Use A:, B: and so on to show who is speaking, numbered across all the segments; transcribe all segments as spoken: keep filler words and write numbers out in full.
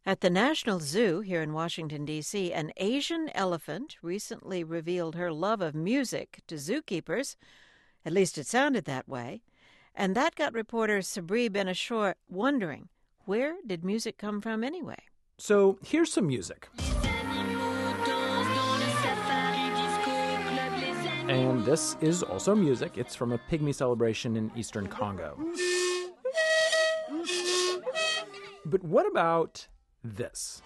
A: At the National Zoo here in Washington, D C, an Asian elephant recently revealed her love of music to zookeepers. At least it sounded that way. And that got reporter Sabri Ben-Achour wondering, where did music come from anyway?
B: So here's some music. And this is also music. It's from a pygmy celebration in eastern Congo. But what about this?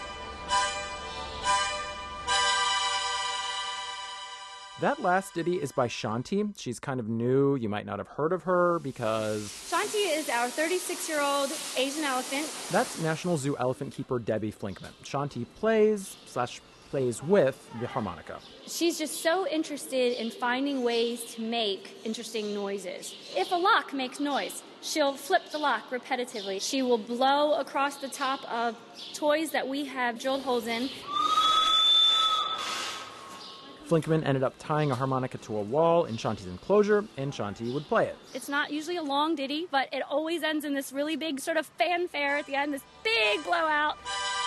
B: That last ditty is by Shanti. She's kind of new. You might not have heard of her because...
C: Shanti is our thirty-six-year-old Asian elephant.
B: That's National Zoo elephant keeper Debbie Flinkman. Shanti plays slash plays with the harmonica.
C: She's just so interested in finding ways to make interesting noises. If a lock makes noise, she'll flip the lock repetitively. She will blow across the top of toys that we have drilled holes in.
B: Flinkman ended up tying a harmonica to a wall in Shanti's enclosure, and Shanti would play it.
C: It's not usually a long ditty, but it always ends in this really big sort of fanfare at the end, this big blowout.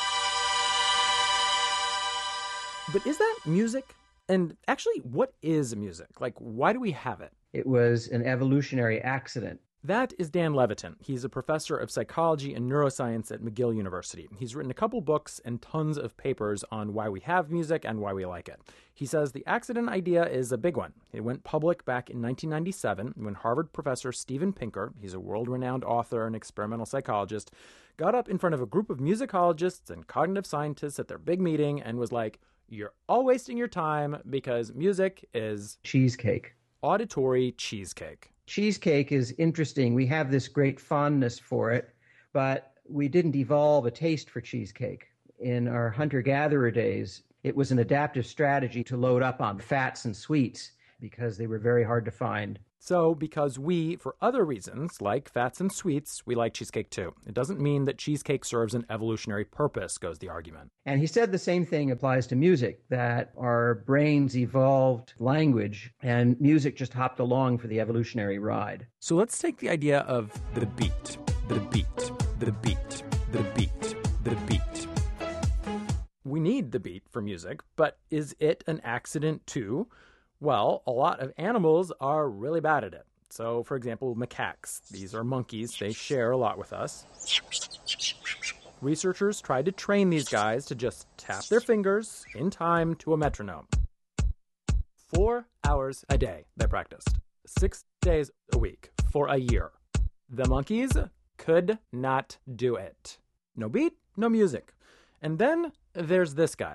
B: But is that music? And actually, what is music? Like, why do we have it?
D: It was an evolutionary accident.
B: That is Dan Levitin. He's a professor of psychology and neuroscience at McGill University. He's written a couple books and tons of papers on why we have music and why we like it. He says the accident idea is a big one. It went public back in nineteen ninety-seven when Harvard professor Steven Pinker, he's a world-renowned author and experimental psychologist, got up in front of a group of musicologists and cognitive scientists at their big meeting and was like, "You're all wasting your time because music is...
D: cheesecake.
B: Auditory cheesecake."
D: Cheesecake is interesting. We have this great fondness for it, but we didn't evolve a taste for cheesecake. In our hunter-gatherer days, it was an adaptive strategy to load up on fats and sweets because they were very hard to find.
B: So, because we, for other reasons, like fats and sweets, we like cheesecake too. It doesn't mean that cheesecake serves an evolutionary purpose, goes the argument.
D: And he said the same thing applies to music, that our brains evolved language and music just hopped along for the evolutionary ride.
B: So let's take the idea of the beat, the beat, the beat, the beat, the beat. We need the beat for music, but is it an accident too? Well, a lot of animals are really bad at it. So, for example, macaques. These are monkeys. They share a lot with us. Researchers tried to train these guys to just tap their fingers in time to a metronome. Four hours a day they practiced. Six days a week for a year. The monkeys could not do it. No beat, no music. And then there's this guy.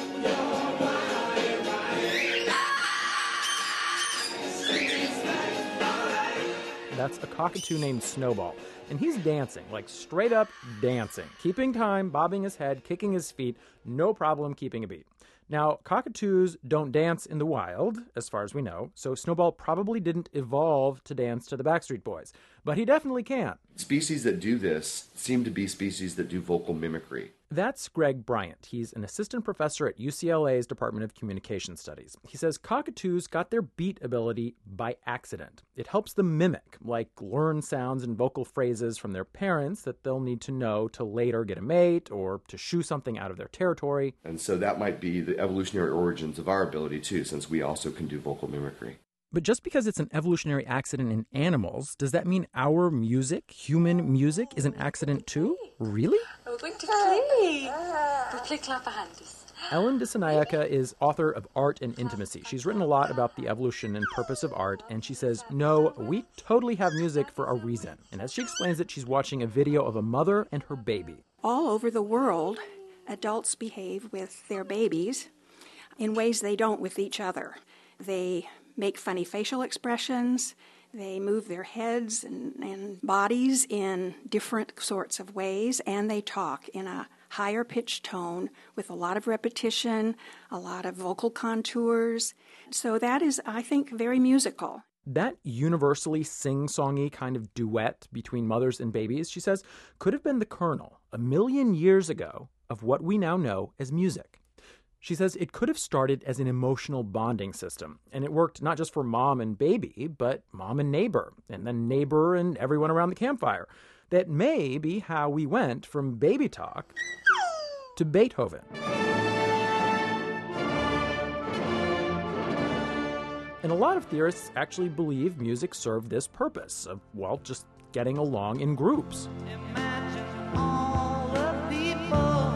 B: That's a cockatoo named Snowball. And he's dancing, like straight up dancing, keeping time, bobbing his head, kicking his feet, no problem keeping a beat. Now, cockatoos don't dance in the wild, as far as we know, so Snowball probably didn't evolve to dance to the Backstreet Boys. But he definitely can.
E: Species that do this seem to be species that do vocal mimicry.
B: That's Greg Bryant. He's an assistant professor at U C L A's Department of Communication Studies. He says cockatoos got their beat ability by accident. It helps them mimic, like learn sounds and vocal phrases from their parents that they'll need to know to later get a mate or to shoo something out of their territory.
E: And so that might be the evolutionary origins of our ability too, since we also can do vocal mimicry.
B: But just because it's an evolutionary accident in animals, does that mean our music, human music, is an accident too? Really?
F: We're going to play. We play clap our hands.
B: Ellen Dissanayake is author of Art and Intimacy. She's written a lot about the evolution and purpose of art, and she says, no, we totally have music for a reason. And as she explains it, she's watching a video of a mother and her baby.
G: All over the world, adults behave with their babies in ways they don't with each other. They make funny facial expressions, they move their heads and, and bodies in different sorts of ways, and they talk in a higher pitched tone with a lot of repetition, a lot of vocal contours. So that is, I think, very musical.
B: That universally sing-songy kind of duet between mothers and babies, she says, could have been the kernel, a million years ago, of what we now know as music. She says it could have started as an emotional bonding system, and it worked not just for mom and baby, but mom and neighbor, and then neighbor and everyone around the campfire. that may be how we went from baby talk to Beethoven. And a lot of theorists actually believe music served this purpose of, well, just getting along in groups.
H: Imagine all the people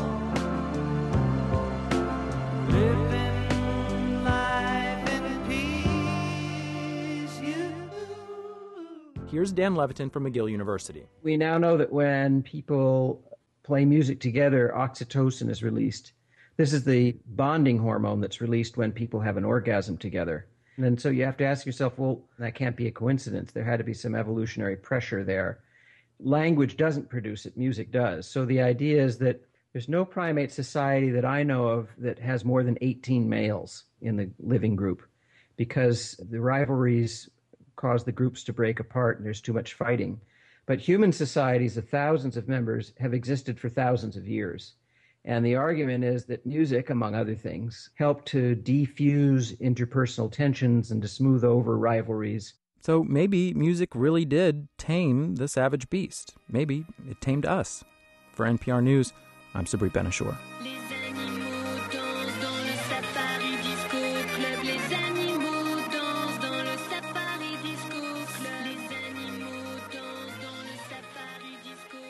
H: living life in peace. You.
B: Here's Dan Levitin from McGill University.
D: We now know that when people play music together, oxytocin is released. This is the bonding hormone that's released when people have an orgasm together. And so you have to ask yourself, well, that can't be a coincidence. There had to be some evolutionary pressure there. Language doesn't produce it, music does. So the idea is that there's no primate society that I know of that has more than eighteen males in the living group, because the rivalries cause the groups to break apart and there's too much fighting. But human societies of thousands of members have existed for thousands of years. And the argument is that music, among other things, helped to defuse interpersonal tensions and to smooth over rivalries.
B: So maybe music really did tame the savage beast. Maybe it tamed us. For N P R News, I'm Sabri Ben-Achour.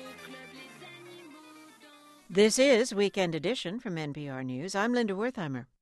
A: This is Weekend Edition from N P R News. I'm Linda Wertheimer.